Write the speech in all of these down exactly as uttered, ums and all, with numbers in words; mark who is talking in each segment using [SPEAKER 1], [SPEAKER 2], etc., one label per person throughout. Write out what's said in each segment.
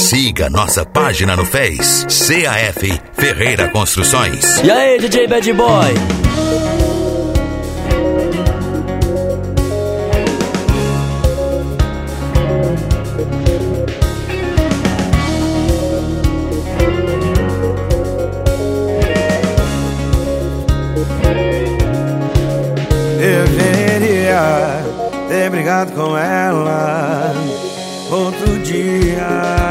[SPEAKER 1] Siga nossa página no Face, C A F Ferreira Construções.
[SPEAKER 2] E aí, D J Bad Boy?
[SPEAKER 3] Deveria ter brigado com ela outro dia.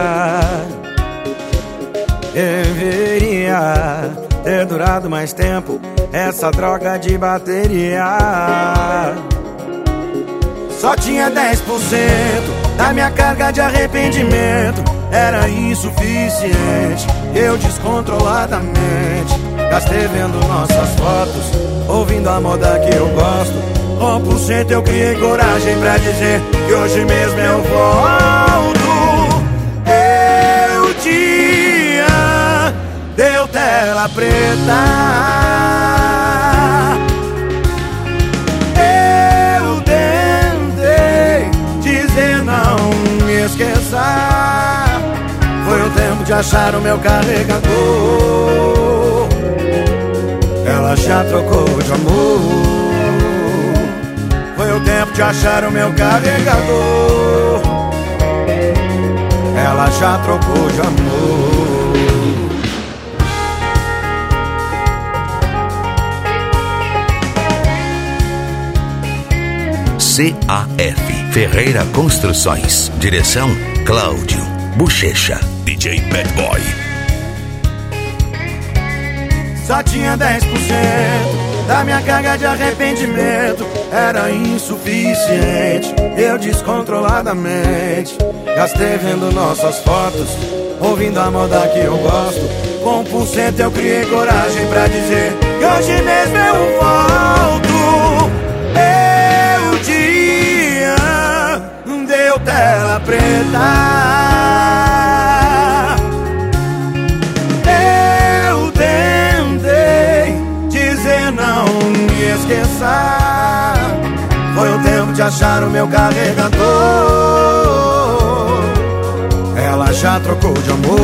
[SPEAKER 3] Deveria ter durado mais tempo essa droga de bateria. Só tinha dez por cento da minha carga de arrependimento. Era insuficiente, eu descontroladamente gastei vendo nossas fotos, ouvindo a moda que eu gosto. Um por cento eu criei coragem pra dizer que hoje mesmo eu volto. Eu tinha, deu tela preta. Eu tentei dizer não me esqueça. Foi o tempo de achar o meu carregador. Ela já trocou de amor. Foi o tempo de achar o meu carregador. Ela já trocou de amor.
[SPEAKER 1] C A F Ferreira Construções. Direção Cláudio Bochecha. D J Bad Boy.
[SPEAKER 3] Só tinha dez por cento da minha carga de arrependimento. Era insuficiente, eu descontroladamente gastei vendo nossas fotos, ouvindo a moda que eu gosto. Com um por cento eu criei coragem pra dizer que hoje mesmo eu volto. Eu tinha, deu tela preta. Não me esqueça. Foi o tempo de achar o meu carregador. Ela já trocou de amor.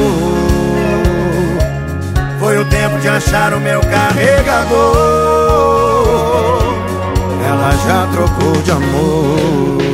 [SPEAKER 3] Foi o tempo de achar o meu carregador. Ela já trocou de amor.